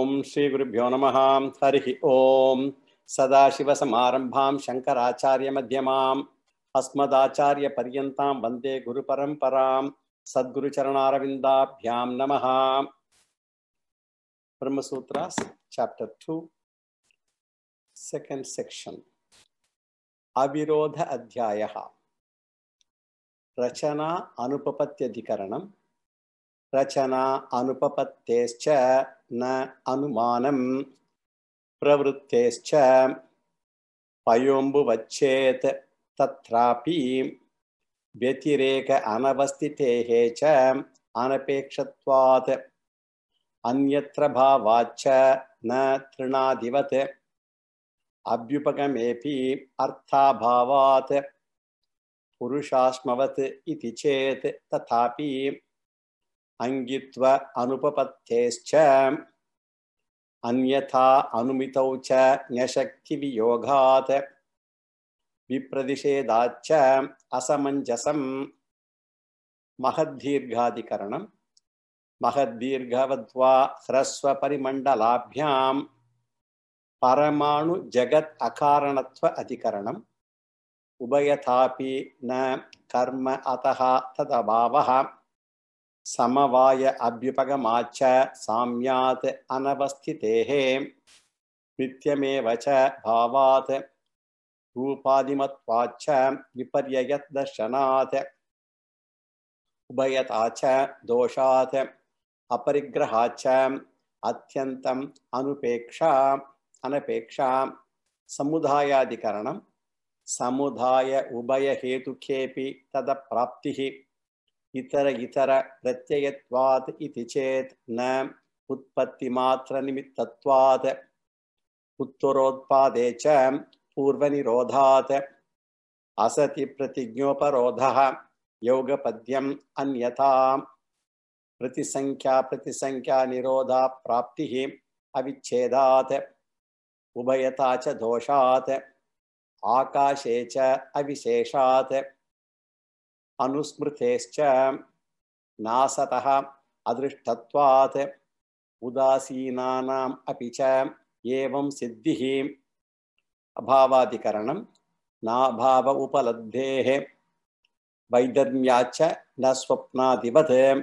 Om Shri Gurubhyo Namaha Harihi Om Sadashivasamarambham Shankaracharya Madhyamam Asmadacharya Paryantam Vande Guru Paramparam Sadguru Charanaravindaabhyam Namaha. Brahma Sutras, Chapter 2, Second Section. Avirodha Adhyayaha. Rachana Anupapatyadhikaranam. Rachana Anupapattescha na anumanam pravruttescha payombu vachet tatrapi vyatireka anavastitehe cha anapekshatvat anyatra bhavacha na trinadivat abhyupagamepi arthabhavat purushasmavat iti chet tathapi angitva anupapattescha anyatha anumitaucha nyashakti viyoghat vipradishedacha asamanjasam mahaddirghadikaranam mahaddirghavadva hrasva parimandalabhyam paramanu jagat akaranatva adhikaranam ubayathapi na karma ataha tadabhavaha Samavaya abhyupagamacha samyat anavastitehe nityamevacha bhavat rupadimatvacha viparyayat darshanat ubayatacha doshat aparigrahacha atyantam anupeksha samudhayadikaranam samudhaya ubaya hetukhepi tada praptihi itara pratyayatvat iti chet na utpatti matra nimittatvat uttorodpadecha purvanirodhat asati pratignoparodhaha yogapadyam anyatha pratisankhya nirodha praptihi avichedat ubayatacha doshat akashecha avisheshat anusmrtescha nasataha adrishtatvat udasinanam apicha evam siddhihi abhavadikaranam nabhava upaladhehe vaidharmyacha naswapnadivat.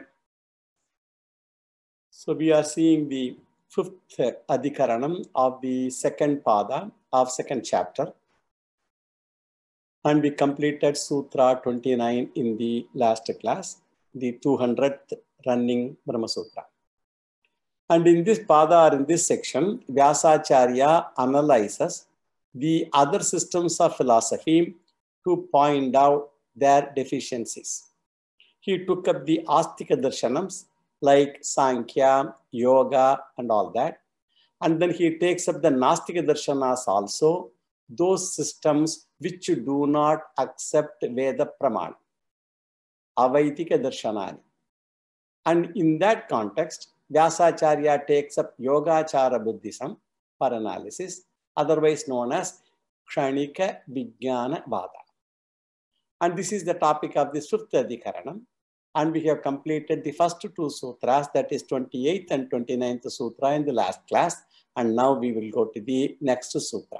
So we are seeing the fifth adhikaranam of the second pada of second chapter. And we completed Sutra 29 in the last class, the 200th running Brahma Sutra. And in this pada or in this section, Vyasacharya analyzes the other systems of philosophy to point out their deficiencies. He took up the Astika Darshanams like Sankhya, Yoga and all that. And then he takes up the Nastika Darshanas also, those systems which do not accept Veda Pramana, Avaitika Darshanani. And in that context, Vyasacharya takes up Yogachara Buddhism for analysis, otherwise known as Kshanika Vijnana Vada. And this is the topic of this fifth Adhikaranam. And we have completed the first two sutras, that is 28th and 29th sutra in the last class. And now we will go to the next sutra.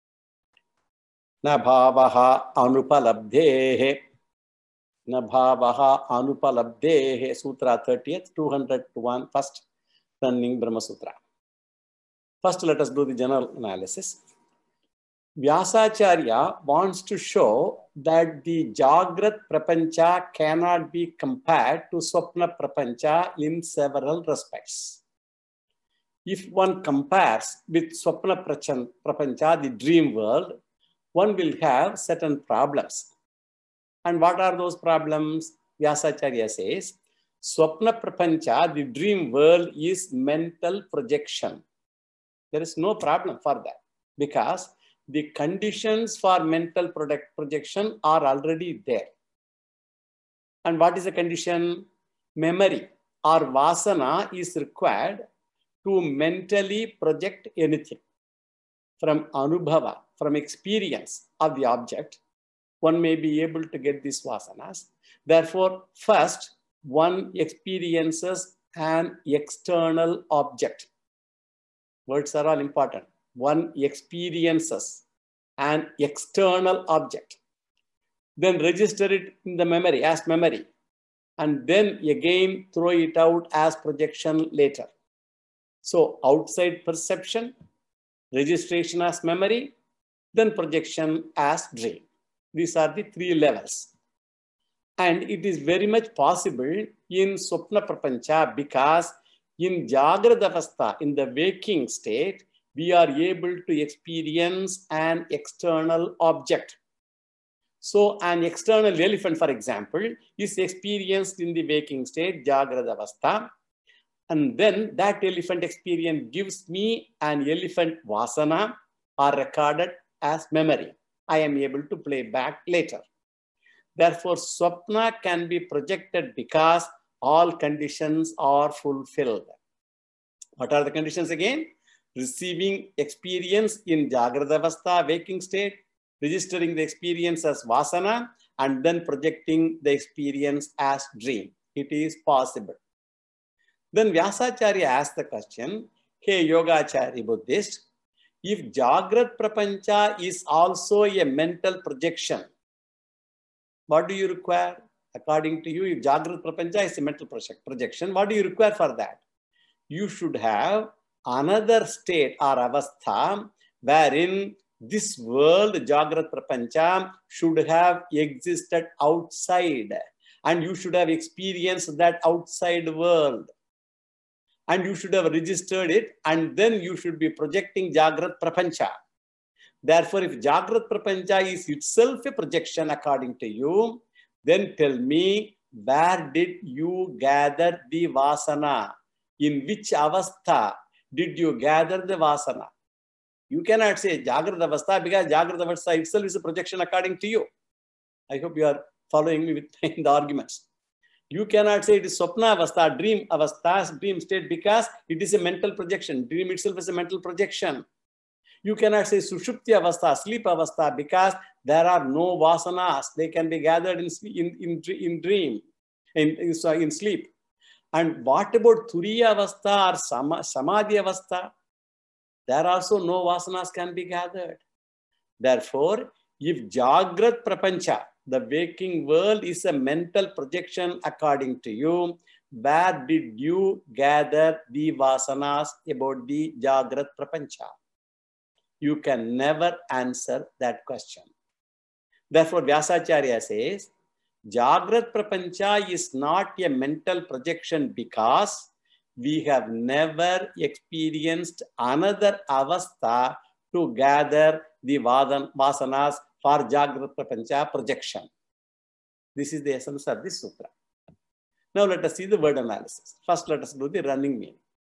Nabhavaha anupalabdhehe. Nabhavaha anupalabdhehe. Sutra 30th, 201, first running Brahma Sutra. First, let us do the general analysis. Vyasacharya wants to show that the Jagrat Prapancha cannot be compared to Swapna Prapancha in several respects. If one compares with Swapna Prapancha, the dream world, one will have certain problems. And what are those problems? Vyasacharya says, Swapna Prapancha, the dream world, is mental projection. There is no problem for that because the conditions for mental projection are already there. And what is the condition? Memory or vasana is required to mentally project anything. From anubhava, from experience of the object, one may be able to get these vasanas. Therefore, first, one experiences an external object. Words are all important. One experiences an external object, then register it in the memory as memory, and then again throw it out as projection later. So outside perception, registration as memory, then projection as dream. These are the three levels. And it is very much possible in Swapna Prapancha because in Jagrata Avastha, in the waking state, we are able to experience an external object. So an external elephant, for example, is experienced in the waking state, Jagrata Avastha. And then that elephant experience gives me an elephant vasana or recorded as memory. I am able to play back later. Therefore, Swapna can be projected because all conditions are fulfilled. What are the conditions again? Receiving experience in Jagrata Avastha, waking state, registering the experience as vasana, and then projecting the experience as dream. It is possible. Then Vyasacharya asked the question, hey Yogachari Buddhist, if Jagrat Prapancha is also a mental projection, what do you require? According to you, if Jagrat Prapancha is a mental projection, what do you require for that? You should have another state or avastha wherein this world, Jagrat Prapancha, should have existed outside. And you should have experienced that outside world. And you should have registered it, and then you should be projecting Jagrat Prapancha. Therefore, if Jagrat Prapancha is itself a projection according to you, then tell me, where did you gather the vasana? In which avastha did you gather the vasana? You cannot say Jagrat Avastha because Jagrat Avastha itself is a projection according to you. I hope you are following me with the arguments. You cannot say it is Swapna Avastha, dream Avastha, dream state because it is a mental projection. Dream itself is a mental projection. You cannot say Sushupti Avastha, sleep Avastha because there are no vasanas. They can be gathered in dream, in sleep. And what about Turiya Avastha or Samadhi Avastha? There also no vasanas can be gathered. Therefore, if Jagrat Prapancha, the waking world, is a mental projection according to you, where did you gather the vasanas about the Jagrat Prapancha? You can never answer that question. Therefore, Vyasacharya says, Jagrat Prapancha is not a mental projection because we have never experienced another avastha to gather the vasanas for Jagrat Prapancha projection. This is the essence of this sutra. Now let us see the word analysis. First, let us do the running meaning.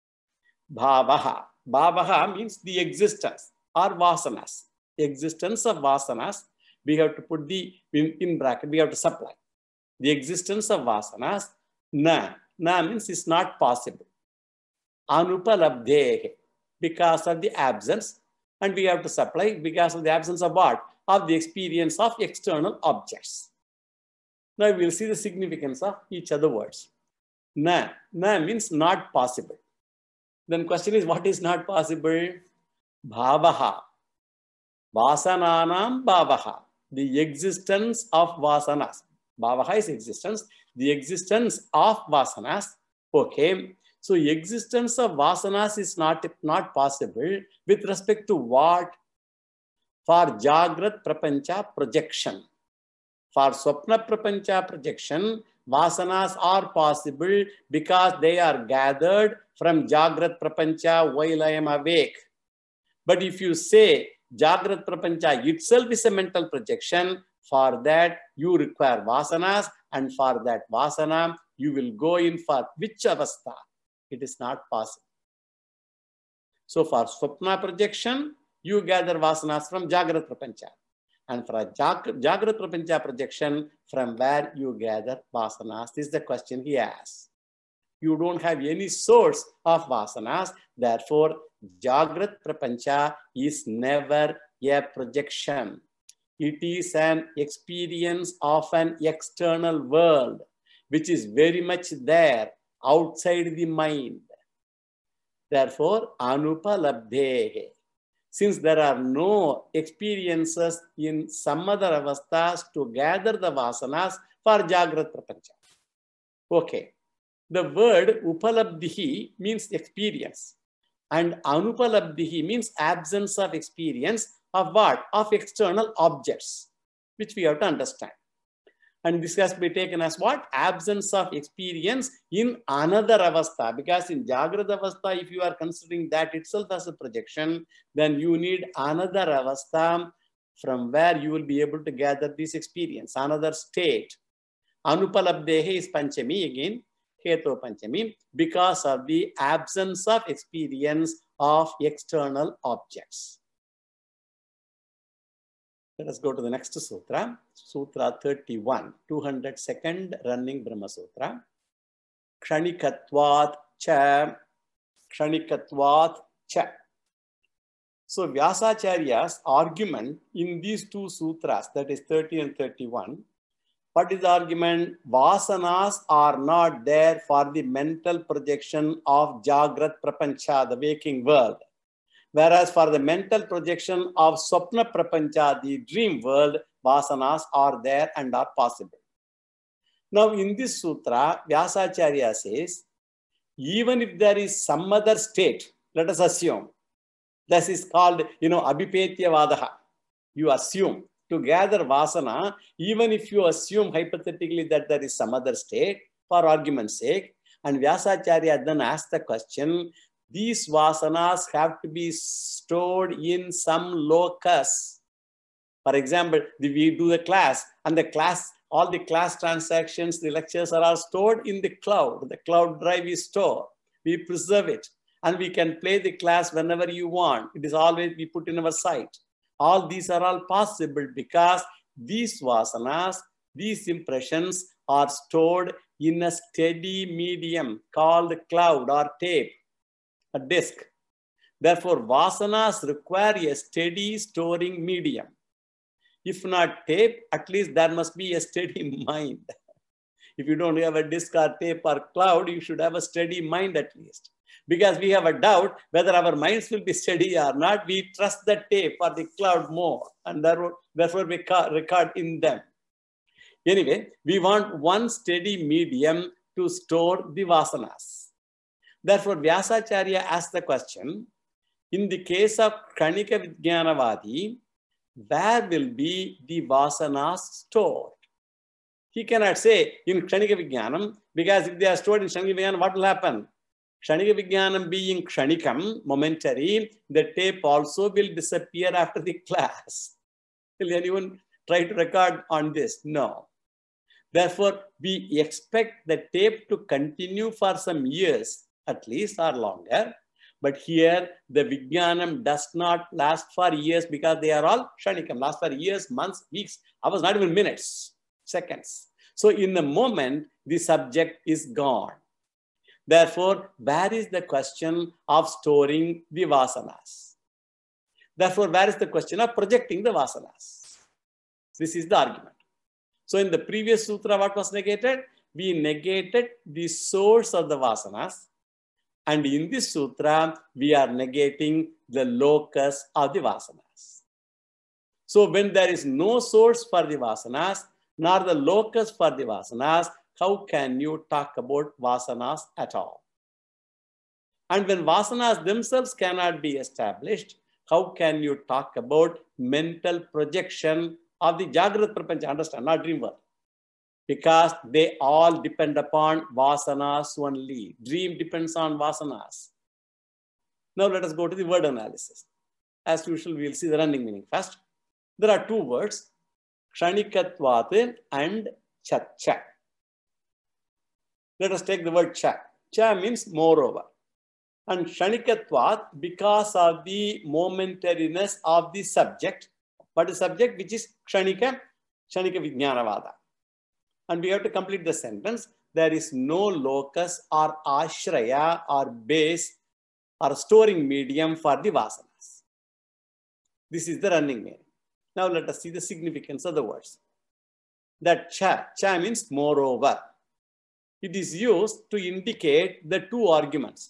Bhavaha. Bhavaha means the existence or vasanas. Existence of vasanas. We have to put the in bracket, we have to supply. The existence of vasanas, na. Na means it's not possible. Anupalabdhehe, because of the absence, and we have to supply because of the absence of what? Of the experience of external objects. Now we will see the significance of each of the words. Na. Na means not possible. Then question is, what is not possible? Bhavaha. Vasananam bhavaha. The existence of vasanas. Bhavaha is existence. The existence of vasanas. Okay. So existence of vasanas is not possible with respect to what? For Jagrat Prapancha projection. For Swapna Prapancha projection, vasanas are possible because they are gathered from Jagrat Prapancha while I am awake. But if you say Jagrat Prapancha itself is a mental projection, for that you require vasanas, and for that vasana you will go in for which avastha? It is not possible. So for Swapna projection, you gather vasanas from Jagrat Prapancha. And for a Jagrat Prapancha projection, from where you gather vasanas? This is the question he asks. You don't have any source of vasanas. Therefore, Jagrat Prapancha is never a projection. It is an experience of an external world, which is very much there outside the mind. Therefore, anupalabdhehe. Since there are no experiences in some other avasthas to gather the vasanas for Jagrat Prapancha. Okay. The word upalabdhihi means experience. And anupalabdhihi means absence of experience of what? Of external objects, which we have to understand. And this has to be taken as what? Absence of experience in another avastha. Because in Jagrata avastha, if you are considering that itself as a projection, then you need another avastha from where you will be able to gather this experience, another state. Anupalabdhehe is Panchami again, Heto Panchami, because of the absence of experience of external objects. Let us go to the next sutra, Sutra 31, 202nd running Brahma Sutra. Kshanikatvat cha, Kshanikatvat cha. So Vyasacharya's argument in these two sutras, that is 30 and 31, what is the argument? Vasanas are not there for the mental projection of Jagrat Prapancha, the waking world. Whereas for the mental projection of Swapna Prapancha, the dream world, vasanas are there and are possible. Now in this sutra, Vyasacharya says, even if there is some other state, let us assume, this is called, Abhipetya Vadaha. You assume to gather vasana, even if you assume hypothetically that there is some other state, for argument's sake, and Vyasacharya then asks the question, these vasanas have to be stored in some locus. For example, we do the class, and the class, all the class transactions, the lectures are all stored in the cloud. The cloud drive is stored. We preserve it, and we can play the class whenever you want. It is always we put in our site. All these are all possible because these vasanas, these impressions are stored in a steady medium called cloud or tape, a disk. Therefore, vasanas require a steady storing medium. If not tape, at least there must be a steady mind. If you don't have a disk or tape or cloud, you should have a steady mind at least. Because we have a doubt whether our minds will be steady or not, we trust the tape or the cloud more, and therefore we record in them. Anyway, we want one steady medium to store the vasanas. Therefore, Vyasacharya asked the question, in the case of Kshanika Vijnanavadi, where will be the vasanas stored? He cannot say in Kshanika Vijnanam, because if they are stored in Kshanika Vijnanam, what will happen? Kshanika Vijnanam being Kshanikam, momentary, the tape also will disappear after the class. Will anyone try to record on this? No. Therefore, we expect the tape to continue for some years, at least or longer. But here, the Vijnanam does not last for years because they are all Kshanikam, last for years, months, weeks, hours, not even minutes, seconds. So in the moment, the subject is gone. Therefore, where is the question of storing the vasanas? Therefore, where is the question of projecting the vasanas? This is the argument. So in the previous sutra, what was negated? We negated the source of the vasanas. And in this sutra, we are negating the locus of the vasanas. So when there is no source for the vasanas, nor the locus for the vasanas, how can you talk about vasanas at all? And when vasanas themselves cannot be established, how can you talk about mental projection of the Jagrat Prapancha? Understand, not dream world. Because they all depend upon vasanas only. Dream depends on vasanas. Now let us go to the word analysis. As usual, we will see the running meaning first. There are two words, Kshanikatvat and Chacha. Let us take the word cha. Cha means moreover. And Kshanikatvat, because of the momentariness of the subject, but the subject which is Kshanika Vijnanavada. And we have to complete the sentence. There is no locus or ashraya or base or storing medium for the vasanas. This is the running meaning. Now let us see the significance of the words. That cha means moreover. It is used to indicate the two arguments.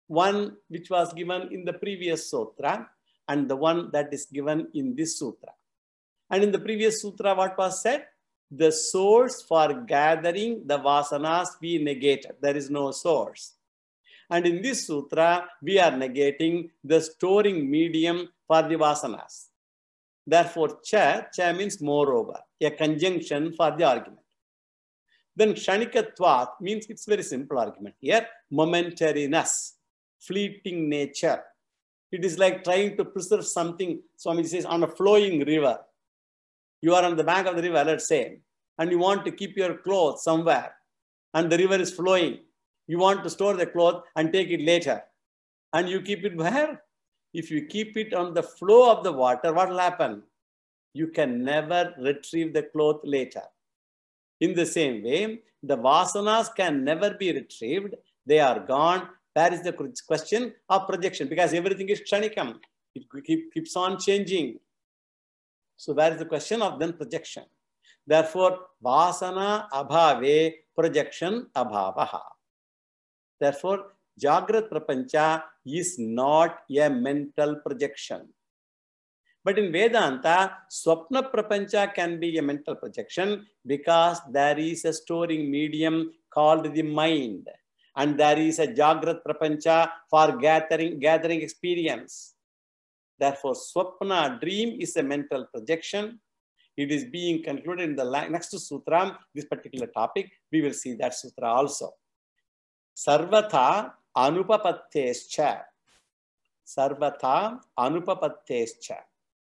one which was given in the previous sutra and the one that is given in this sutra. And in the previous sutra, what was said? The source for gathering the vasanas we negated. There is no source. And in this sutra, we are negating the storing medium for the vasanas. Therefore, cha means moreover, a conjunction for the argument. Then kshanikatvat means it's very simple argument here. Momentariness, fleeting nature. It is like trying to preserve something. Swami says on a flowing river. You are on the bank of the river, let's say, and you want to keep your clothes somewhere, and the river is flowing. You want to store the cloth and take it later. And you keep it where? If you keep it on the flow of the water, what will happen? You can never retrieve the cloth later. In the same way, the vasanas can never be retrieved. They are gone. That is the question of projection, because everything is kshanikam. It keeps on changing. So where is the question of then projection? Therefore, vasana abhave, projection abhavaha. Therefore, Jagrat Prapancha is not a mental projection. But in Vedanta, Swapna Prapancha can be a mental projection because there is a storing medium called the mind. And there is a Jagrat Prapancha for gathering experience. Therefore, Swapna, dream, is a mental projection. It is being concluded in the next sutra, this particular topic. We will see that sutra also. Sarvatha anupapattescha. Sarvatha anupapattescha.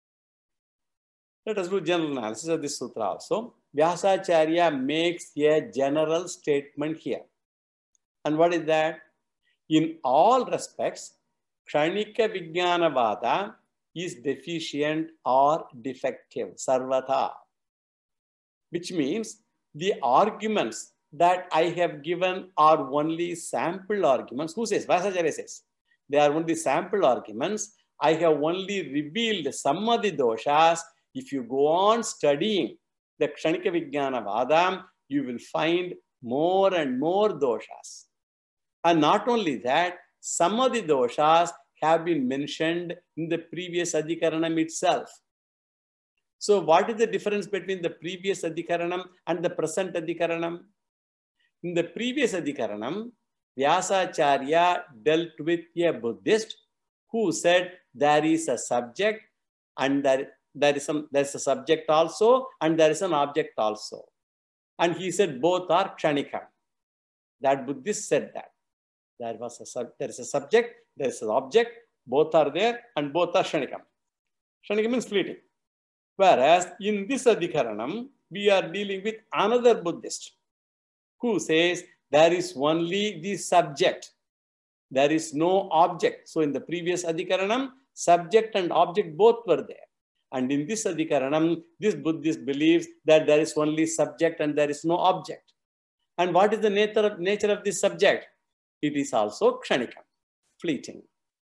Let us do general analysis of this sutra also. Vyasacharya makes a general statement here. And what is that? In all respects, Kshanika Vijnanavada is deficient or defective, sarvatha. Which means the arguments that I have given are only sample arguments. Who says? Vyasacharya says. They are only sample arguments. I have only revealed some of the doshas. If you go on studying the Kshanika Vijnanavada, you will find more and more doshas. And not only that, some of the doshas have been mentioned in the previous Adhikaranam itself. So what is the difference between the previous Adhikaranam and the present Adhikaranam? In the previous Adhikaranam, Vyasacharya dealt with a Buddhist who said there is a subject and there is a subject also and there is an object also. And he said both are kshanika. That Buddhist said that. There is a subject, there is an object, both are there and both are kshanikam. Kshanikam means fleeting. Whereas in this Adhikaranam, we are dealing with another Buddhist who says there is only the subject. There is no object. So in the previous Adhikaranam, subject and object both were there. And in this Adhikaranam, this Buddhist believes that there is only subject and there is no object. And what is the nature of this subject? It is also kshanikam, fleeting.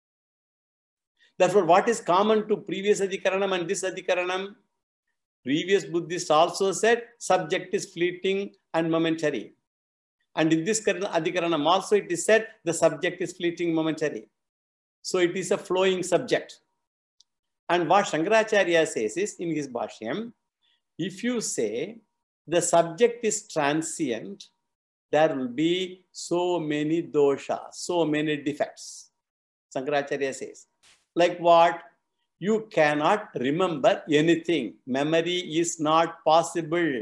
Therefore, what is common to previous Adhikaranam and this Adhikaranam? Previous Buddhists also said subject is fleeting and momentary. And in this Adhikaranam also it is said the subject is fleeting, momentary. So it is a flowing subject. And what Shankaracharya says is in his Bhashyam, if you say the subject is transient, there will be so many doshas, so many defects. Shankaracharya says, like what? You cannot remember anything. Memory is not possible.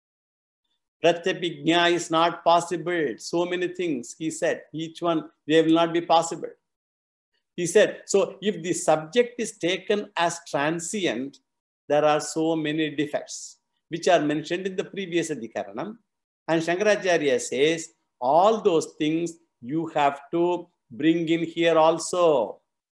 Pratyabhijna is not possible. So many things, he said, each one, they will not be possible. He said, so if the subject is taken as transient, there are so many defects, which are mentioned in the previous Adhikaranam. And Shankaracharya says, all those things you have to bring in here also.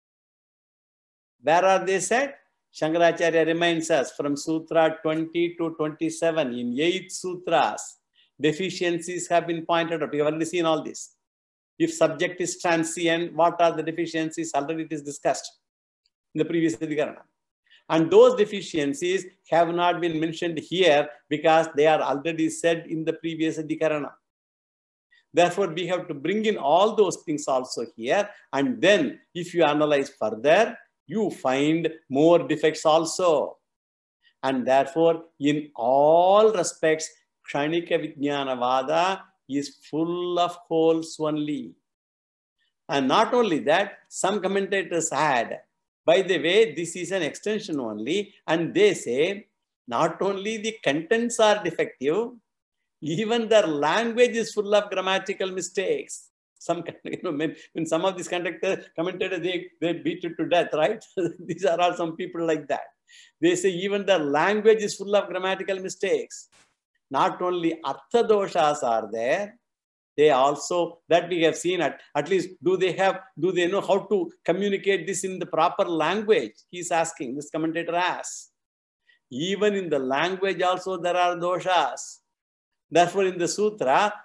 Where are they said? Shankaracharya reminds us from Sutra 20 to 27. In 8 sutras, deficiencies have been pointed out. We have already seen all this. If subject is transient, what are the deficiencies? Already it is discussed in the previous Adhikaranam. And those deficiencies have not been mentioned here because they are already said in the previous Adhikaranam. Therefore, we have to bring in all those things also here. And then if you analyze further, you find more defects also. And therefore, in all respects, Kshanika Vijnanavada is full of holes only. And not only that, some commentators add, by the way, this is an extension only, and they say, not only the contents are defective, even their language is full of grammatical mistakes. Some, when some of these commentators, they beat it to death, right? These are all some people like that. They say even their language is full of grammatical mistakes. Not only artha doshas are there, they also, that we have seen at least, do they know how to communicate this in the proper language? He's asking, this commentator asks. Even in the language also there are doshas. Therefore, in the sutra,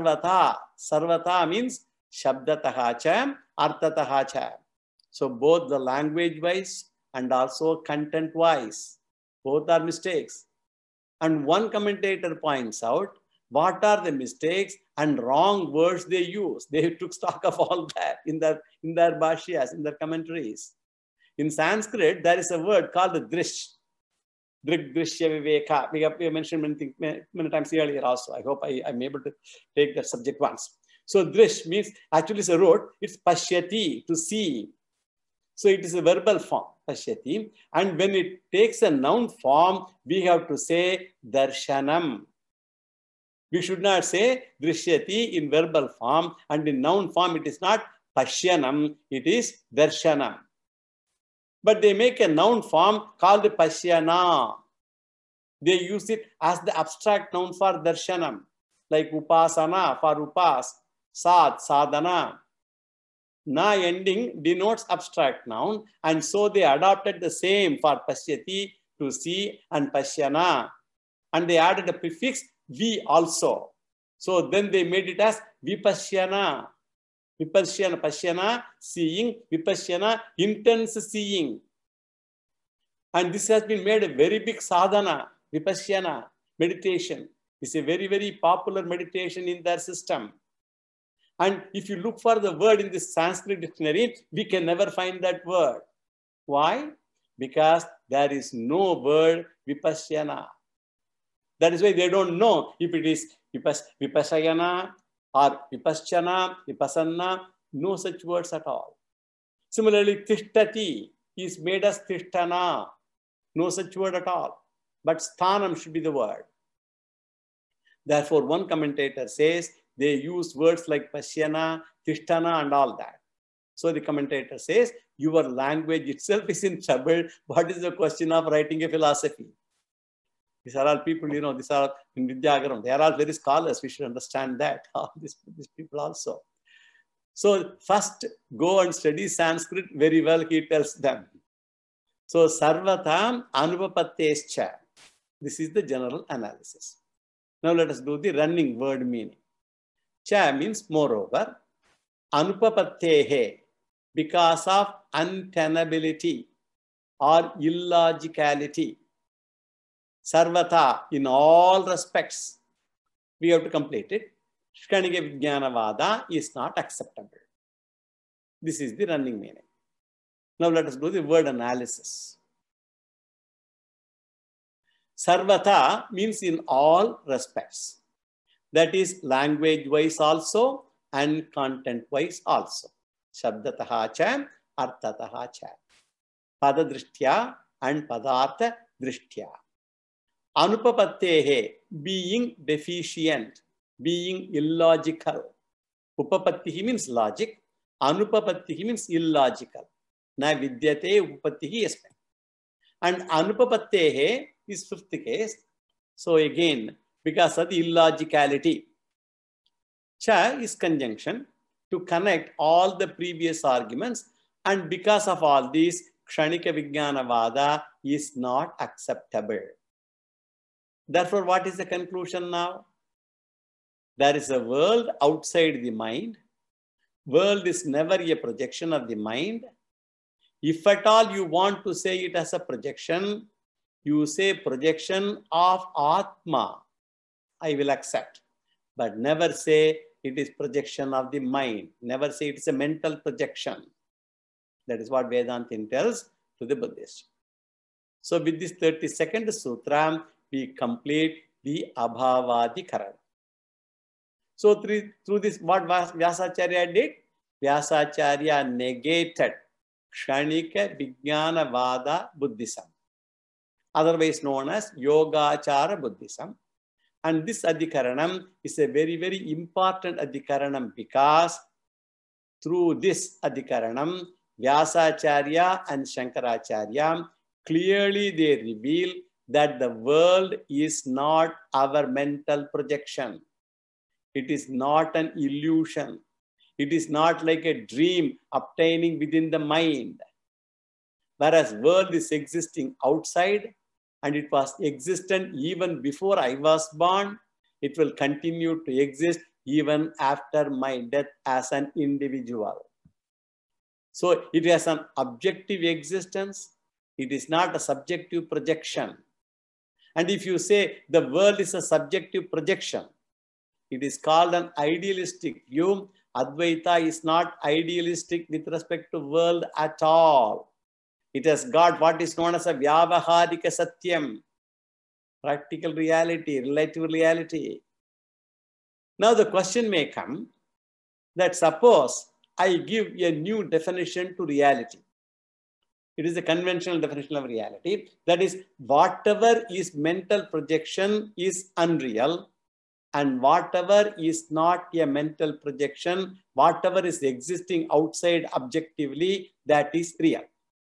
sarvata means shabdataha cha, arthataha cha. So both the language wise and also content wise, both are mistakes. And one commentator points out what are the mistakes and wrong words they use. They took stock of all that in their bhashyas, in their commentaries. In Sanskrit, there is a word called the drish. Drik, drishya, viveka. We have mentioned many times earlier also. I hope I'm able to take that subject once. So drish means, actually it's a road, it's pashyati, to see. So it is a verbal form, pashyati. And when it takes a noun form, we have to say darshanam. We should not say drishyati in verbal form, and in noun form it is not pashyanam, it is darshanam. But they make a noun form called pashyana. They use it as the abstract noun for darshanam, like upasana for upas, sadhana. Na ending denotes abstract noun, and so they adopted the same for pashyati, to see, and pashyana. And they added a prefix vi also. So then they made it as vipashyana. Pashyana, seeing, vipashyana, intense seeing. And this has been made a very big sadhana, vipashyana, meditation. It's a very, very popular meditation in their system. And if you look for the word in this Sanskrit dictionary, we can never find that word. Why? Because there is no word vipashyana. That is why they don't know if it is vipassayana or vipaschana, vipasanna, no such words at all. Similarly, tishtati is made as tishtana, no such word at all. But sthanam should be the word. Therefore, one commentator says they use words like pashyana, tishtana, and all that. So the commentator says, your language itself is in trouble. What is the question of writing a philosophy? These are all people, these are in Vidyagaram. They are all very scholars. We should understand that. These people also. So first, go and study Sanskrit very well, he tells them. So sarvatam anupapattescha. This is the general analysis. Now let us do the running word meaning. Cha means moreover. Anupapattehe, because of untenability or illogicality. Sarvata, in all respects, we have to complete it. Kshanika Vijnanavada is not acceptable. This is the running meaning. Now let us do the word analysis. Sarvata means in all respects. That is language-wise also and content-wise also. Shabdataha cha, arthataha cha. Padadrishtya and padartha drishtya. Anupapattehe, being deficient, being illogical. Upapattihi means logic. Anupapattihi means illogical. Na vidyate upapattihi yasme. And anupapattehe is fifth case. So again, because of the illogicality. Cha is conjunction to connect all the previous arguments, and because of all these, Kshanika Vijnanavada is not acceptable. Therefore, what is the conclusion now? There is a world outside the mind. World is never a projection of the mind. If at all you want to say it as a projection, you say projection of Atma. I will accept. But never say it is projection of the mind. Never say it is a mental projection. That is what Vedanta tells to the Buddhist. So with this 32nd sutra, we complete the Abhavadikarana. So through this, what Vyasacharya did? Vyasacharya negated Kshanika Vijnana Vada Buddhism, otherwise known as Yogachara Buddhism. And this Adhikaranam is a very, very important Adhikaranam because through this Adhikaranam, Vyasacharya and Shankaracharya clearly they reveal that the world is not our mental projection. It is not an illusion. It is not like a dream obtaining within the mind. Whereas world is existing outside and it was existent even before I was born, it will continue to exist even after my death as an individual. So it has an objective existence. It is not a subjective projection. And if you say the world is a subjective projection, it is called an idealistic view. Advaita is not idealistic with respect to world at all. It has got what is known as a Vyavaharika Satyam, practical reality, relative reality. Now the question may come that suppose I give a new definition to reality. It is a conventional definition of reality. That is, whatever is mental projection is unreal, and whatever is not a mental projection, whatever is existing outside objectively, that is real.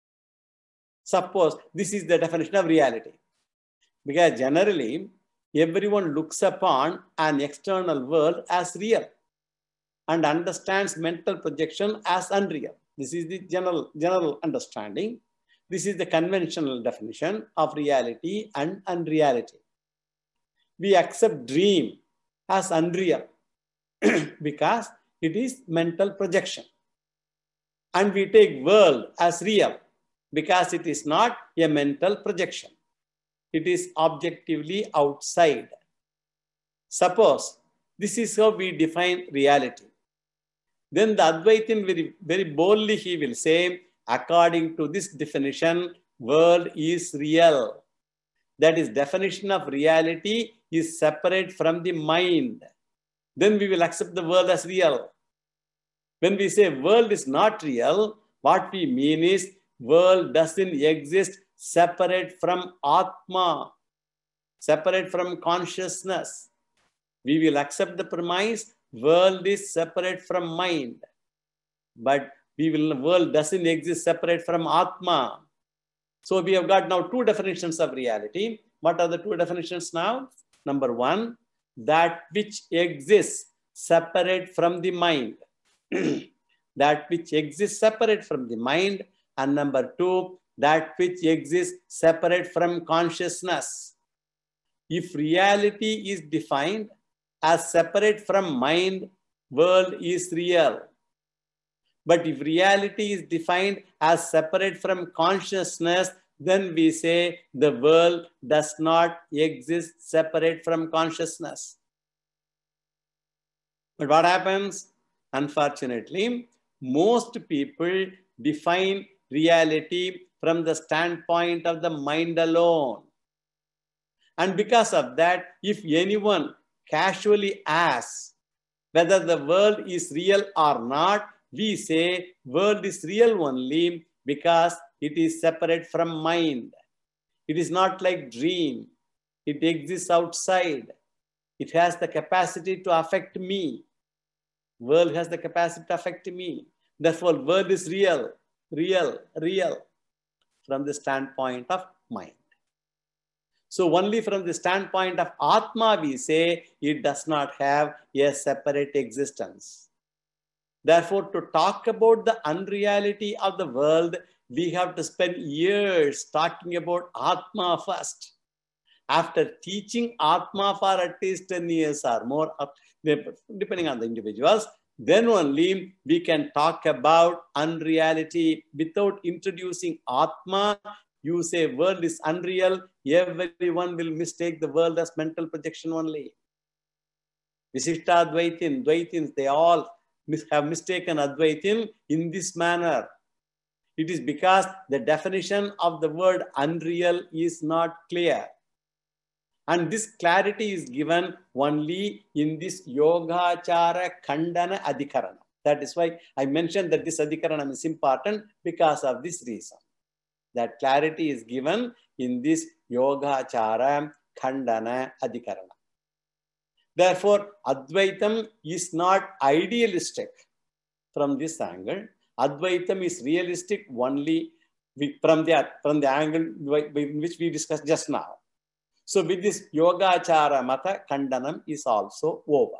Suppose this is the definition of reality. Because generally, everyone looks upon an external world as real and understands mental projection as unreal. This is the general understanding. This is the conventional definition of reality and unreality. We accept dream as unreal because it is mental projection. And we take world as real because it is not a mental projection. It is objectively outside. Suppose this is how we define reality. Then the Advaitin very, very boldly he will say, according to this definition, world is real. That is, definition of reality is separate from the mind. Then we will accept the world as real. When we say world is not real, what we mean is world doesn't exist separate from Atma, separate from consciousness. We will accept the premise world is separate from mind, but world doesn't exist separate from Atma. So we have got now two definitions of reality. What are the two definitions now? Number one, that which exists separate from the mind. That which exists separate from the mind. And number two, that which exists separate from consciousness. If reality is defined as separate from mind, world is real. But if reality is defined as separate from consciousness, then we say the world does not exist separate from consciousness. But what happens? Unfortunately, most people define reality from the standpoint of the mind alone. And because of that, if anyone casually asks whether the world is real or not, we say world is real only because it is separate from mind. It is not like dream. It exists outside. It has the capacity to affect me. World has the capacity to affect me. Therefore, world is real, real, real from the standpoint of mind. So only from the standpoint of Atma, we say it does not have a separate existence. Therefore, to talk about the unreality of the world, we have to spend years talking about Atma first. After teaching Atma for at least 10 years or more, depending on the individuals, then only we can talk about unreality. Without introducing Atma, you say world is unreal, everyone will mistake the world as mental projection only. Visishtadvaitin, Dvaitins, they all have mistaken Advaitin in this manner. It is because the definition of the word unreal is not clear. And this clarity is given only in this Yogachara Khandana Adhikarana. That is why I mentioned that this Adhikaranam is important because of this reason. That clarity is given in this Yogachara Khandana Adhikarana. Therefore, Advaitam is not idealistic from this angle. Advaitam is realistic only from the angle which we discussed just now. So with this Yogachara Mata, Khandanam is also over.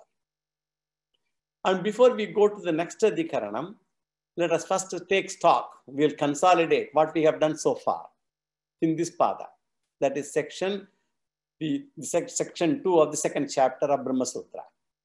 And before we go to the next Adhikaranam, let us first take stock. We'll consolidate what we have done so far in this pada. That is section 2 of the second chapter of Brahma Sutra.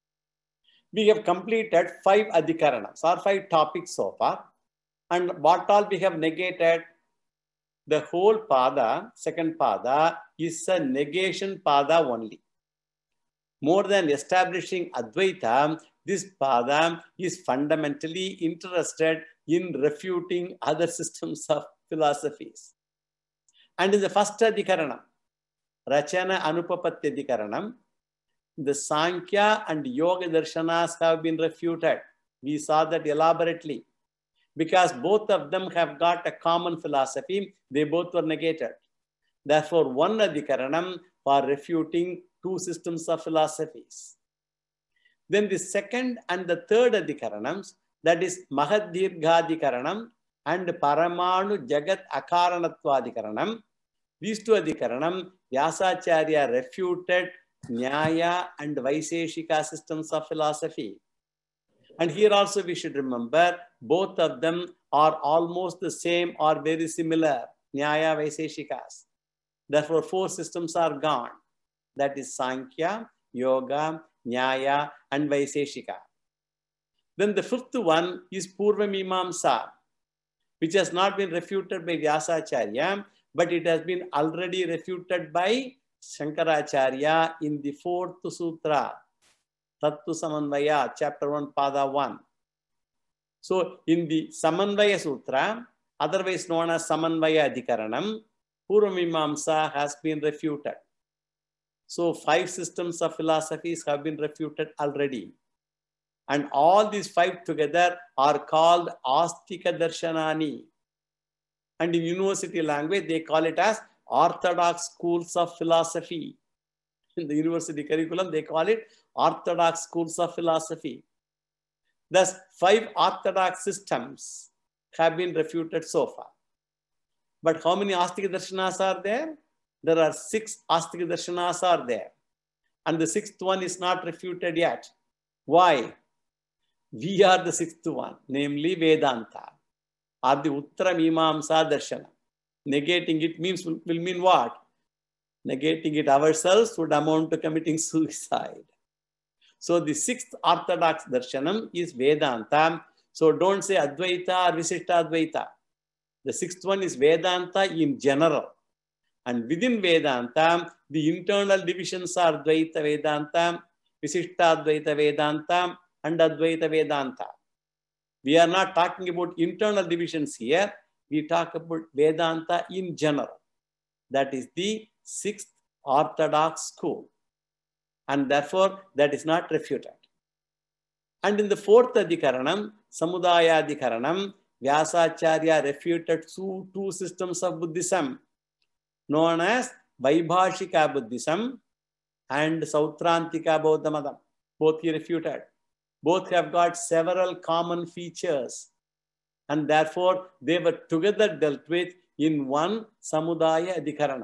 We have completed 5 Adhikaranams or 5 topics so far. And what all we have negated? The whole pada, second pada, is a negation pada only. More than establishing Advaita, this pada is fundamentally interested in refuting other systems of philosophies. And in the first Adhikaranam, Rachana Anupapatti Adhikaranam, the Sankhya and Yoga Darshanas have been refuted. We saw that elaborately. Because both of them have got a common philosophy, they both were negated. Therefore, one Adhikaranam for refuting 2 systems of philosophies. Then the second and the third Adhikaranams, that is Mahaddirghadhikaranam and Paramanu Jagat Akaranatva Adhikaranam. These 2 Adhikaranam, Vyasacharya refuted Nyaya and Vaiseshika systems of philosophy. And here also we should remember, both of them are almost the same or very similar, Nyaya, Vaiseshikas. Therefore, 4 systems are gone. That is Sankhya, Yoga, Nyaya, and Vaiseshika. Then the 5th one is Purva Mimamsa, which has not been refuted by Vyasacharya, but it has been already refuted by Shankaracharya in the 4th Sutra, Tattva Samanvaya, chapter 1, pada 1. So, in the Samanvaya Sutra, otherwise known as Samanvaya Adhikaranam, Purvamimamsa has been refuted. So, 5 systems of philosophies have been refuted already. And all these 5 together are called Astika Darshanani. And in university language, they call it as Orthodox Schools of Philosophy. In the university curriculum, they call it Orthodox Schools of Philosophy. Thus, 5 Orthodox systems have been refuted so far. But how many Astika Darshanas are there? There are 6 Astika Darshanas are there. And the 6th one is not refuted yet. Why? We are the 6th one, namely Vedanta, or the Uttara Mimamsa Darshana. Negating it will mean what? Negating it ourselves would amount to committing suicide. So the 6th Orthodox Darshanam is Vedanta. So don't say Advaita or Visishta Advaita. The 6th one is Vedanta in general. And within Vedanta, the internal divisions are Dvaita Vedanta, Visishta Advaita Vedanta, and Advaita Vedanta. We are not talking about internal divisions here. We talk about Vedanta in general. That is the 6th Orthodox school. And therefore, that is not refuted. And in the 4th Adhikaranam, Samudaya Adhikaranam, Vyasacharya refuted 2 systems of Buddhism, known as Vaibhashika Buddhism and Sautrantika Bodhamadam. Both he refuted. Both have got several common features. And therefore, they were together dealt with in one Samudaya Adhikaranam.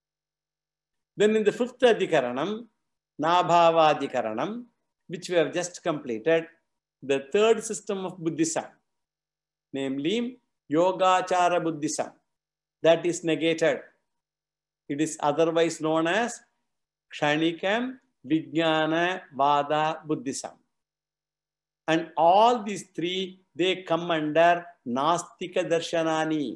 Then in the 5th Adhikaranam, Nabhava Adhikaranam, which we have just completed, the 3rd system of Buddhism, namely Yogachara Buddhism, that is negated. It is otherwise known as Kshanika Vijnana Vada Buddhism. And all these 3, they come under Nastika Darshanani,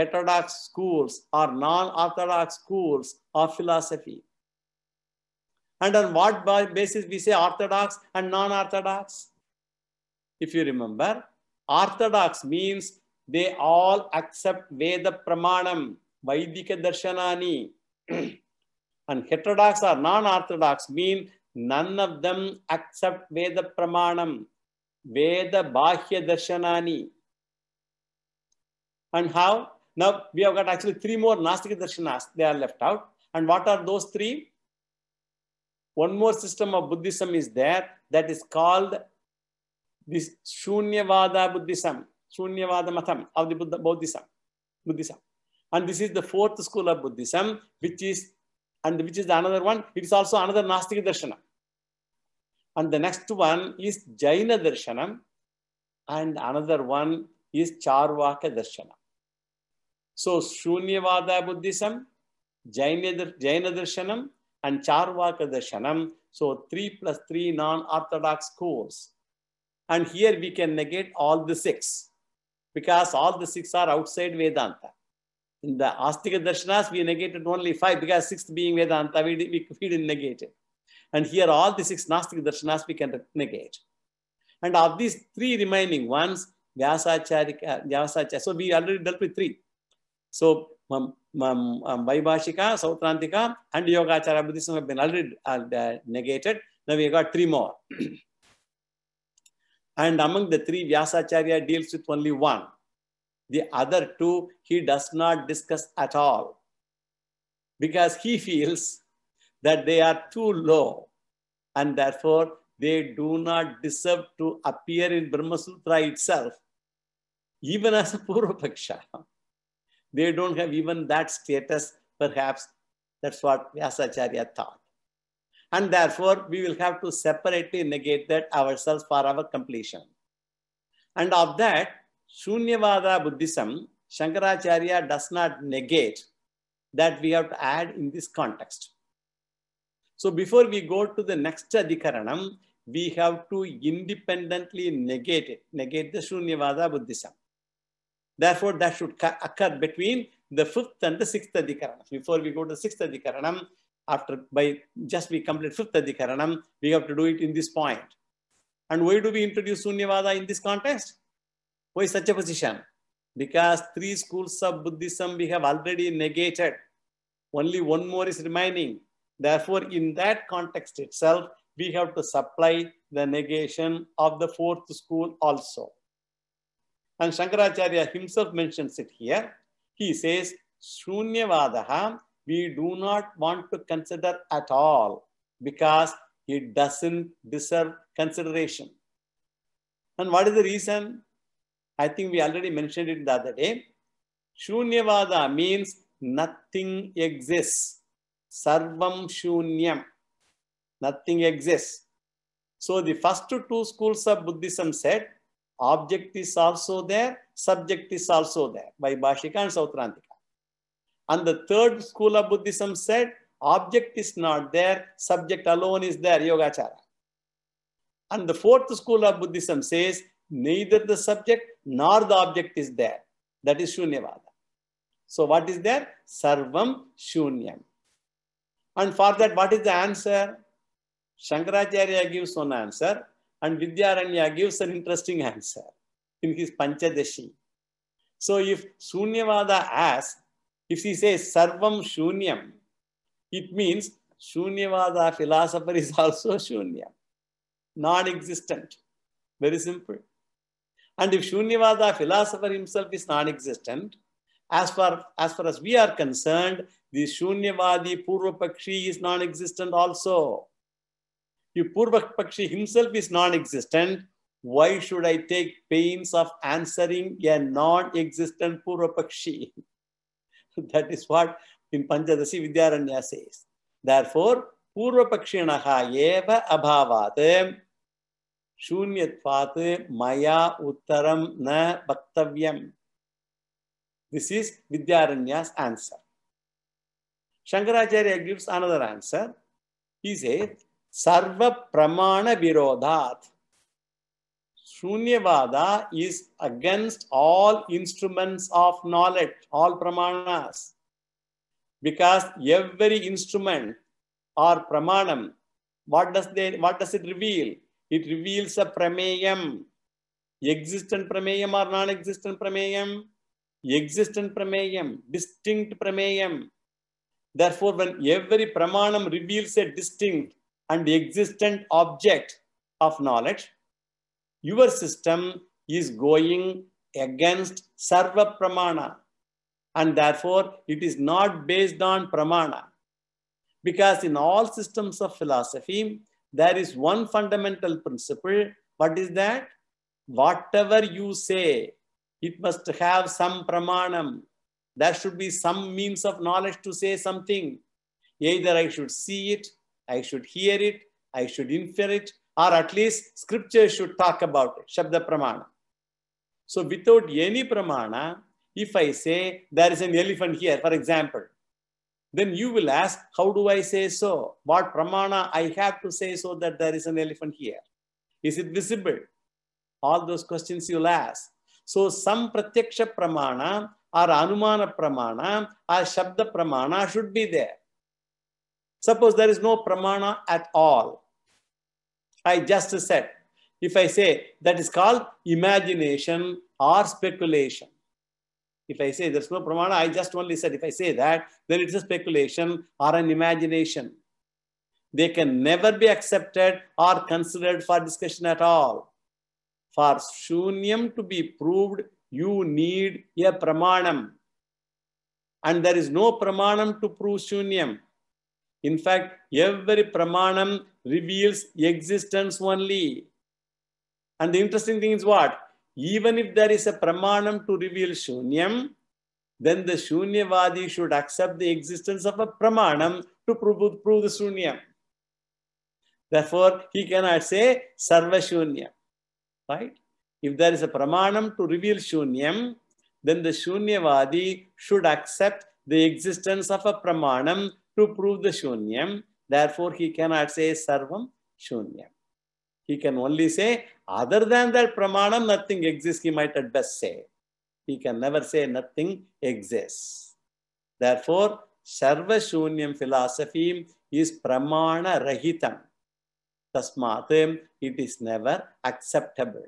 heterodox schools or non-orthodox schools of philosophy. And on what basis we say orthodox and non-orthodox? If you remember, orthodox means they all accept Veda Pramanam, Vaidika Darshanani. And heterodox or non-orthodox mean none of them accept Veda Pramanam, Veda Bahya Darshanani. And how? Now we have got actually three more Nastika Darshanas. They are left out. And what are those three? One more system of Buddhism is there that is called this Shunyavada Buddhism, Shunyavada Matham of the Buddhism. And this is the fourth school of Buddhism, which is another one. It is also another Nastika Darshana. And the next one is Jaina Darshanam, and another one is Charvaka Darshana. So Shunyavada Buddhism, Jaina Darshanam, and Charvaka Darshanam. So 3 plus 3 non-orthodox schools. And here we can negate all the 6 because all the 6 are outside Vedanta. In the Astika Darshanas, we negated only 5 because 6th being Vedanta, we didn't negate it. And here all the 6 Nastika Darshanas we can negate. And of these 3 remaining ones, Vyasacharya, so we already dealt with 3. So Vaibhashika, Sautrantika, and Yogacara Buddhism have been already negated. Now we got 3 more. And among the 3, Vyasacharya deals with only 1. The other 2, he does not discuss at all because he feels that they are too low and therefore they do not deserve to appear in Brahma Sutra itself. Even as a Purvapaksha, they don't have even that status, perhaps. That's what Vyasacharya thought. And therefore, we will have to separately negate that ourselves for our completion. And of that, Shunyavada Buddhism, Shankaracharya does not negate. That we have to add in this context. So before we go to the next Adhikaranam, we have to independently negate the Shunyavada Buddhism. Therefore, that should occur between the 5th and the 6th Adhikaranam. Before we go to the 6th Adhikaranam, we complete 5th Adhikaranam, we have to do it in this point. And why do we introduce Shunyavada in this context? Why such a position? Because 3 schools of Buddhism we have already negated. Only 1 more is remaining. Therefore, in that context itself, we have to supply the negation of the 4th school also. And Shankaracharya himself mentions it here. He says, Shunyavadaha, we do not want to consider at all because it doesn't deserve consideration. And what is the reason? I think we already mentioned it the other day. Shunyavada means nothing exists. Sarvam Shunyam. Nothing exists. So the first 2 schools of Buddhism said, object is also there, subject is also there, Vaibhashika and Sautrantika. And the 3rd school of Buddhism said, object is not there, subject alone is there, Yogacara. And the 4th school of Buddhism says, neither the subject nor the object is there. That is Shunyavada. So what is there? Sarvam Shunyam. And for that, what is the answer? Shankaracharya gives one answer and Vidyaranya gives an interesting answer in his Panchadashi. So if Shunyavada asks, if he says Sarvam Shunyam, it means Shunyavada philosopher is also Shunyam, non-existent. Very simple. And if Shunyavada philosopher himself is non-existent, as far as we are concerned, the Shunyavadi Purvapakshi is non-existent also. If Purvapakshi himself is non-existent, why should I take pains of answering a non-existent Purvapakshi? That is what in Panchadasi Vidyaranya says. Therefore, Purvapakshinaha eva abhavat Shunyatvat maya uttaram na bhaktavyam. This is Vidyaranya's answer. Shankaracharya gives another answer. He says, Sarva Pramana Virodhat. Shunyavada is against all instruments of knowledge, all pramanas. Because every instrument or pramanam what does it reveal? It reveals a prameyam. Existent prameyam or non-existent prameyam? Existent prameyam, distinct prameyam. Therefore, when every pramanam reveals a distinct and existent object of knowledge, your system is going against sarva pramana. And therefore, it is not based on pramana. Because in all systems of philosophy, there is one fundamental principle. What is that? Whatever you say, it must have some pramanam. There should be some means of knowledge to say something. Either I should see it, I should hear it, I should infer it, or at least scripture should talk about it, Shabda Pramana. So without any Pramana, if I say there is an elephant here, for example, then you will ask, how do I say so? What Pramana I have to say so that there is an elephant here? Is it visible? All those questions you'll ask. So some Pratyaksha Pramana or Anumana Pramana or Shabda Pramana should be there. Suppose there is no Pramana at all. I just said, if I say that is called imagination or speculation. If I say there's no Pramana, I just only said if I say that, then it's a speculation or an imagination. They can never be accepted or considered for discussion at all. For Shunyam to be proved, you need a Pramanam. And there is no Pramanam to prove Shunyam. In fact, every Pramanam reveals existence only. And the interesting thing is what? Even if there is a Pramanam to reveal Shunyam, then the Shunyavadi should accept the existence of a Pramanam to prove the Shunyam. Therefore, he cannot say Sarva Shunyam. Right? If there is a Pramanam to reveal Shunyam, then the Shunyavadi should accept the existence of a Pramanam to prove the Shunyam. Therefore, he cannot say Sarvam Shunyam. He can only say, other than that Pramanam, nothing exists, he might at best say. He can never say nothing exists. Therefore, Sarva Shunyam philosophy is Pramana Rahitam. Tasmat, it is never acceptable.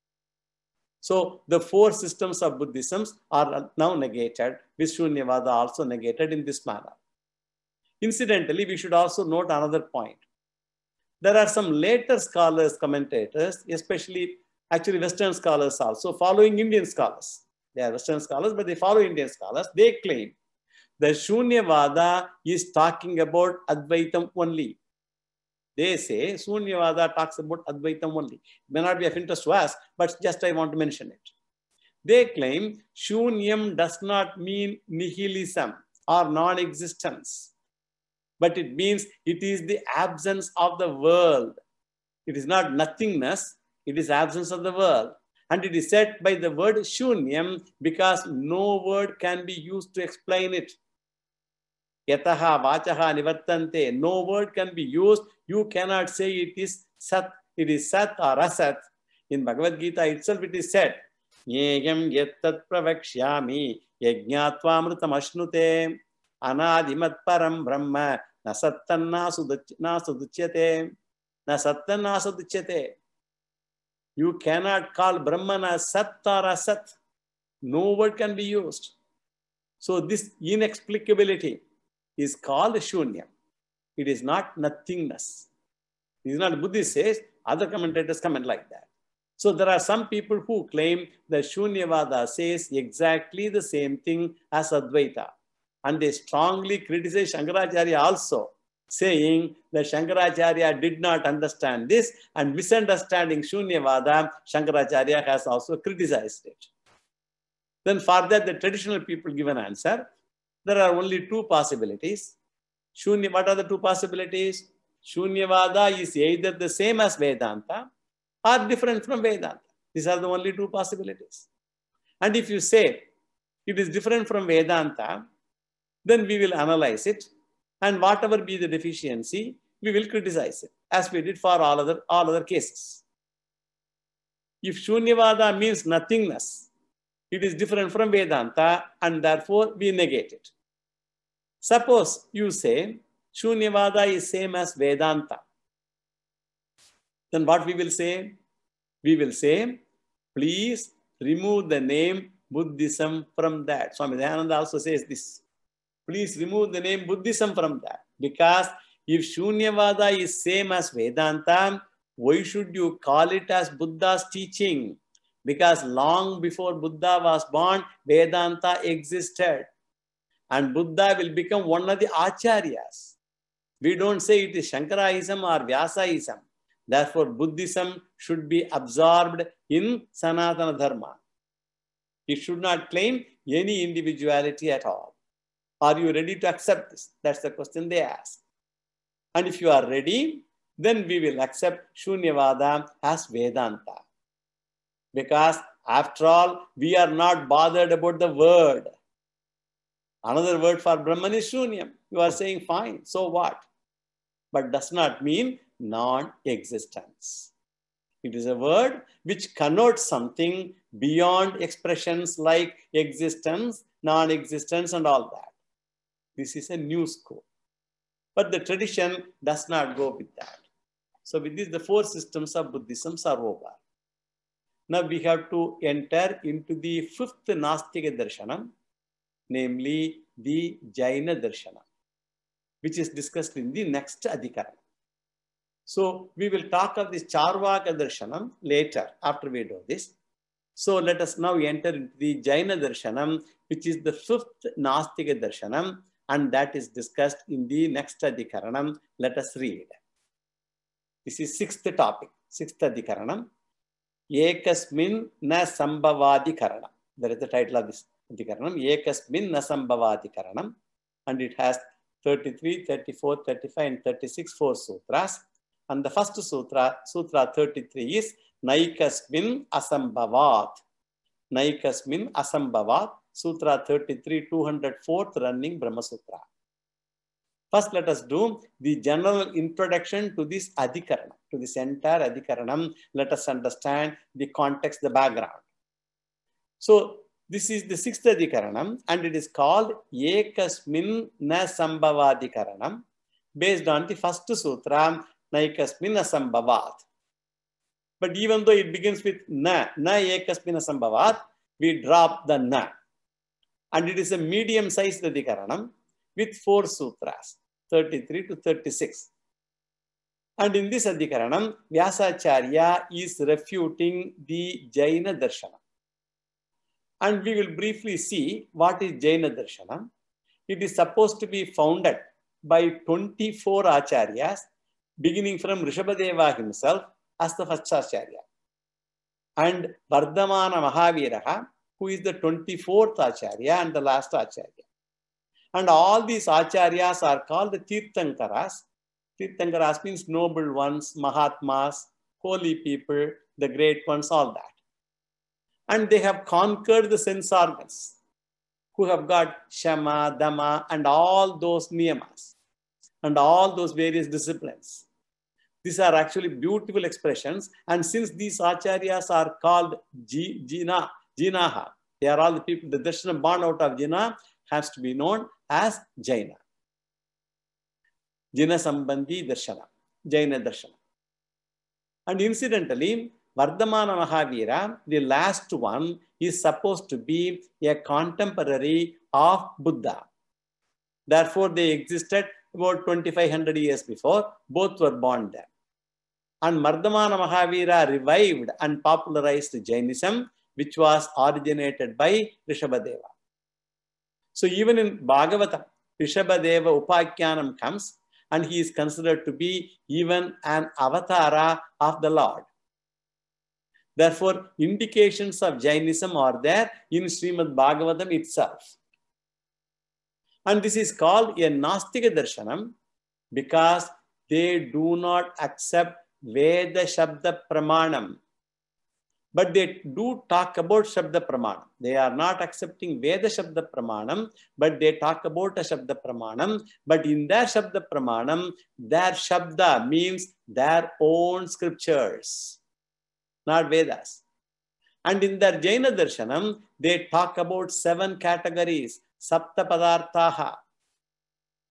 So, the four systems of Buddhism are now negated, with Shunyavada also negated in this manner. Incidentally, we should also note another point. There are some later scholars, commentators, especially actually Western scholars also, following Indian scholars. They are Western scholars, but they follow Indian scholars. They claim that Shunyavada is talking about Advaitam only. They say Shunyavada talks about Advaitam only. It may not be of interest to us, but just I want to mention it. They claim Shunyam does not mean nihilism or non-existence, but it means it is the absence of the world. It is not nothingness, it is absence of the world. And it is said by the word Shunyam because no word can be used to explain it. Yataha, vachaha, nivartante. No word can be used. You cannot say it is sat. It is sat or asat. In Bhagavad Gita itself it is said, Yegam yettat pravakshyami yajñatva amrutam ashnute anadimat param brahma nasattanna suduchyate nasattanna suduchyate. You cannot call Brahman as sat or asat. No word can be used. So this inexplicability is called Shunyam. It is not nothingness. It is not Buddhist says, other commentators comment like that. So there are some people who claim that Shunyavada says exactly the same thing as Advaita. And they strongly criticize Shankaracharya also, saying that Shankaracharya did not understand this, and misunderstanding Shunyavada, Shankaracharya has also criticized it. Then for that, the traditional people give an answer. There are only two possibilities. What are the two possibilities? Shunyavada is either the same as Vedanta or different from Vedanta. These are the only two possibilities. And if you say it is different from Vedanta, then we will analyze it, and whatever be the deficiency, we will criticize it, as we did for all other cases. If Shunyavada means nothingness, it is different from Vedanta, and therefore we negate it. Suppose you say Shunyavada is same as Vedanta. Then what we will say? We will say, please remove the name Buddhism from that. Swami Dayananda also says this. Please remove the name Buddhism from that. Because if Shunyavada is same as Vedanta, why should you call it as Buddha's teaching? Because long before Buddha was born, Vedanta existed. And Buddha will become one of the acharyas. We don't say it is Shankaraism or Vyasaism. Therefore, Buddhism should be absorbed in Sanatana Dharma. It should not claim any individuality at all. Are you ready to accept this? That's the question they ask. And if you are ready, then we will accept Shunyavada as Vedanta. Because after all, we are not bothered about the word. Another word for Brahman is Shunyam. You are saying fine, so what? But does not mean non-existence. It is a word which connotes something beyond expressions like existence, non-existence, and all that. This is a new school. But the tradition does not go with that. So with this, the four systems of Buddhism are over. Now we have to enter into the fifth Nastika Darshanam, namely the Jaina Darshanam, which is discussed in the next Adhikaranam. So we will talk of this Charvaka Darshanam later after we do this. So let us now enter into the Jaina Darshanam, which is the fifth Nastika Darshanam, and that is discussed in the next Adhikaranam. Let us read. This is sixth topic, sixth Adhikaranam. Ekasmin na sambhavadikaranam. That is the title of this Adhikaranam. Ekasmin na sambhavadikaranam. And it has 33, 34, 35, and 36, 4 sutras. And the first sutra, Sutra 33, is Naikasmin Asambhavat. Naikasmin Asambhavat, Sutra 33, 204th running Brahma Sutra. First, let us do the general introduction to this Adhikaranam, to this entire Adhikaranam. Let us understand the context, the background. So, this is the sixth Adhikaranam, and it is called Ekasmin na Sambhavadikaranam, based on the first sutra, Naikasmin Asambhavat. But even though it begins with na Ekasmin Asambhavat, we drop the na. And it is a medium-sized Adhikaranam with 4 sutras, 33 to 36. And in this Adhikaranam, Vyasacharya is refuting the Jaina Darshanam. And we will briefly see what is Jaina Darshanam. It is supposed to be founded by 24 acharyas, beginning from Rishabhadeva himself as the first acharya. And Vardhamana Mahaviraha, who is the 24th acharya and the last acharya. And all these acharyas are called the Tirthankaras. Tirthankaras means noble ones, Mahatmas, holy people, the great ones, all that. And they have conquered the sense organs, who have got Shama, Dhamma, and all those niyamas, and all those various disciplines. These are actually beautiful expressions. And since these acharyas are called Jinaha, they are all the people, the darshanam born out of Jina has to be known as Jaina. Jina Sambandhi Darshana, Jaina Darshana. And incidentally, Vardhamana Mahavira, the last one, is supposed to be a contemporary of Buddha. Therefore, they existed about 2500 years before. Both were born there. And Vardhamana Mahavira revived and popularized Jainism, which was originated by Rishabhadeva. So even in Bhagavatam, Rishabhadeva Upakhyanam comes, and he is considered to be even an avatara of the Lord. Therefore, indications of Jainism are there in Srimad Bhagavatam itself. And this is called a Nastika Darshanam because they do not accept Veda Shabda Pramanam. But they do talk about Shabda Pramanam. They are not accepting Veda Shabda Pramanam, but they talk about a Shabda Pramanam. But in their Shabda Pramanam, their Shabda means their own scriptures, not Vedas. And in their Jaina Darshanam, they talk about 7 categories, Sapta Padarthaha.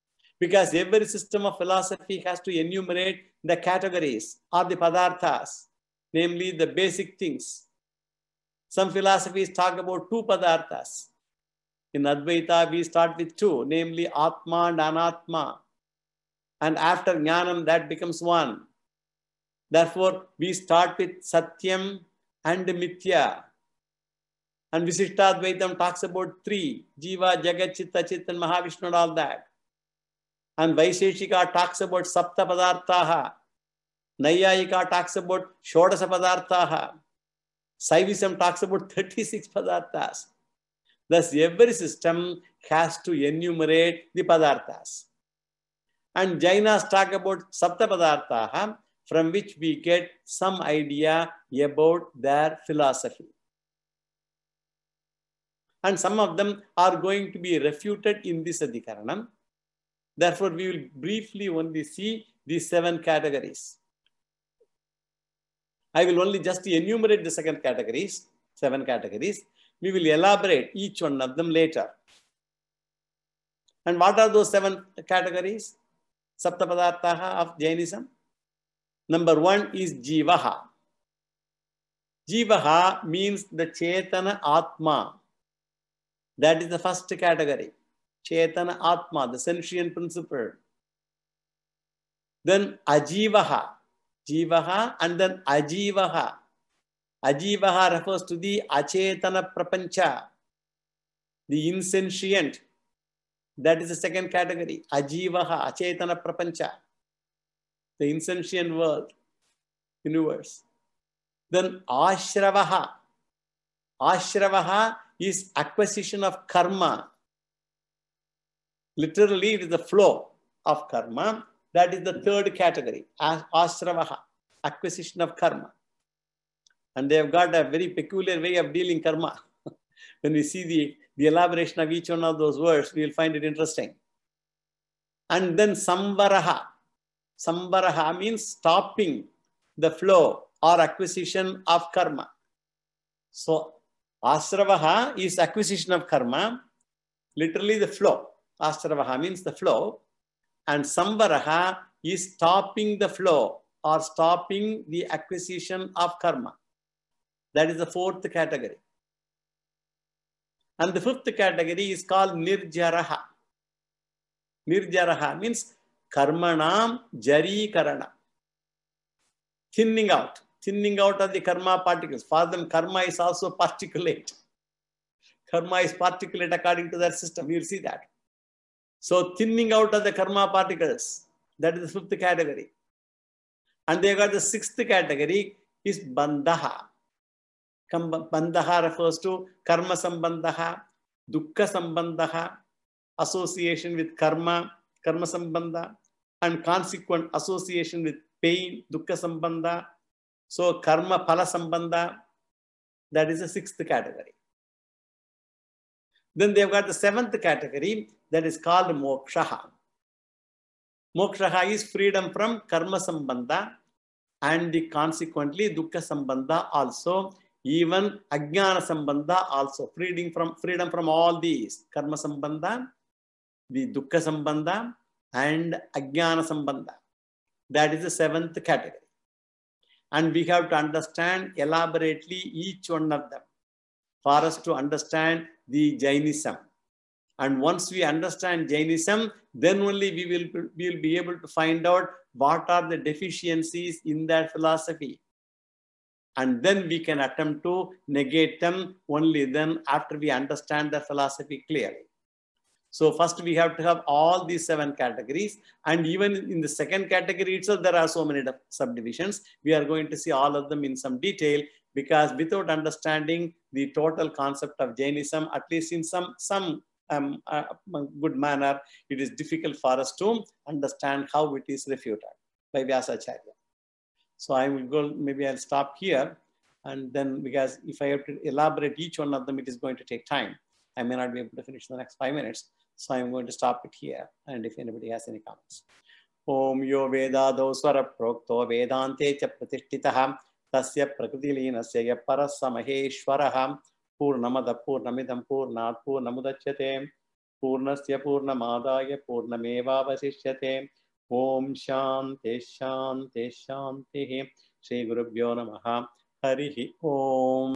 Because every system of philosophy has to enumerate the categories or the padarthas, namely the basic things. Some philosophies talk about two padarthas. In Advaita, we start with two, namely Atma and Anatma. And after Jnanam, that becomes one. Therefore, we start with Satyam and Mithya. And Visishtadvaitam talks about three, Jiva, Jagat, Chitta, Chit, and Mahavishnu and all that. And Vaisheshika talks about Sapta Padarthaha. Nayayika talks about Shodasa Padarthaha. Saivism talks about 36 Padarthas. Thus, every system has to enumerate the Padarthas. And Jainas talk about Sapta Padarthaha, from which we get some idea about their philosophy. And some of them are going to be refuted in this Adhikaranam. Therefore, we will briefly only see these 7 categories. I will only just enumerate the 7 categories. We will elaborate each one of them later. And what are those 7 categories? Saptapadarthaha of Jainism. Number 1 is Jivaha. Jivaha means the Chetana Atma. That is the first category. Chetana Atma, the sentient principle. Then Ajivaha. Jivaha and then Ajivaha. Ajivaha refers to the Achetana Prapancha, the insentient. That is the second category. Ajivaha, Achetana Prapancha, the insentient world, universe. Then Ashravaha. Ashravaha is acquisition of karma. Literally, it is the flow of karma. That is the third category. Ashravaha, acquisition of karma. And they have got a very peculiar way of dealing karma. When we see the elaboration of each one of those words, we will find it interesting. And then Samvaraha. Samvaraha means stopping the flow or acquisition of karma. So, Ashravaha is acquisition of karma, literally the flow. Ashravaha means the flow. And Samvaraha is stopping the flow or stopping the acquisition of karma. That is the fourth category. And the fifth category is called Nirjaraha. Nirjaraha means Karmanam Jarikarana. Thinning out of the karma particles. For them, karma is also particulate. Karma is particulate according to their system. You will see that. So, thinning out of the karma particles, that is the fifth category. And they got the sixth category is Bandhaha. Bandhaha refers to Karma Sambandhaha, Dukkha Sambandhaha, association with karma, Karma Sambandha, and consequent association with pain, Dukkha Sambandha. So, Karma Phala Sambandha, that is the sixth category. Then they've got the seventh category that is called Mokshaha. Mokshaha is freedom from Karma Sambandha and consequently Dukkha Sambandha also, even Ajnana Sambandha also, freedom from all these Karma Sambandha, the Dukkha Sambandha and Ajnana Sambandha. That is the seventh category. And we have to understand elaborately each one of them for us to understand the Jainism. And once we understand Jainism, then only we will be able to find out what are the deficiencies in that philosophy. And then we can attempt to negate them only then after we understand the philosophy clearly. So first we have to have all these 7 categories. And even in the second category itself, there are so many subdivisions. We are going to see all of them in some detail, because without understanding the total concept of Jainism, at least in some good manner, it is difficult for us to understand how it is refuted by Vyasacharya. So I will go, maybe I'll stop here, and then because if I have to elaborate each one of them, it is going to take time. I may not be able to finish in the next 5 minutes. So I'm going to stop it here. And if anybody has any comments. Om yo vedado swara prokto vedante cha pratishtitaha tasya prakritilinasya parasa maheshwaraha purnamada purnamidam purnat purnamudachyate पूर्णस्य पूर्णमादाय पूर्णमेवावशिष्यते। ओम शांति शांति शांति। श्री गुरुभ्यो नमः। हरि ओम।